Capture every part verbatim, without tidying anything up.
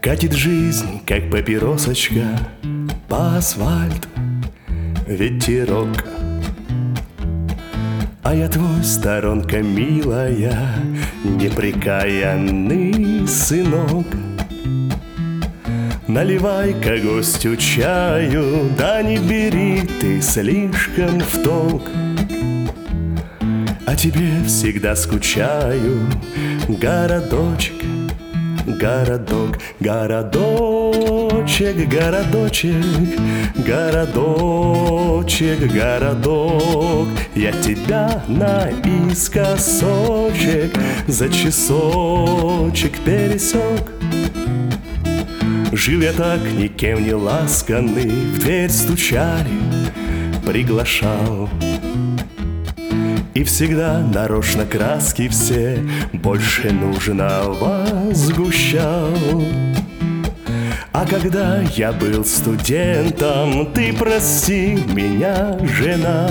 Катит жизнь, как папиросочка, по асфальту ветерок. А я твой, сторонка милая, неприкаянный сынок. Наливай-ка гостю чаю, да не бери ты слишком в толк. О тебе всегда скучаю, городочек, городок, городочек, городочек, городочек, городок. Я тебя наискосочек за часочек пересек. Жил я так, никем не ласканный, в дверь стучали, приглашал. И всегда нарочно краски все больше нужного сгущал. А когда я был студентом, ты прости меня, жена,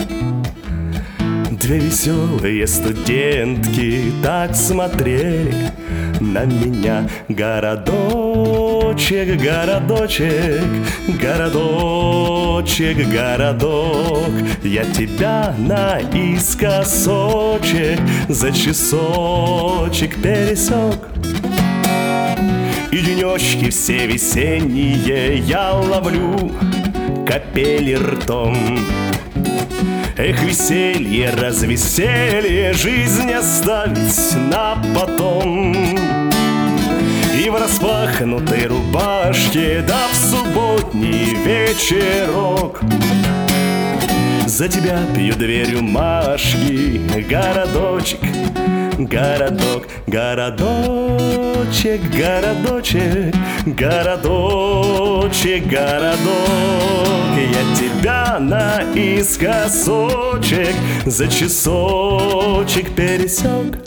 две веселые студентки так смотрели на меня. Городочек, городочек, городочек, городок. Я тебя наискосочек за часочек пересек. И денечки все весенние я ловлю капели ртом. Эх, веселье, развеселье, жизнь оставить на потом. И в распахнутой рубашке, да в субботний вечерок за тебя пью две рюмашки, городочек, городок, городочек, городочек, городочек, городок. Я тебя наискосочек за часочек пересек.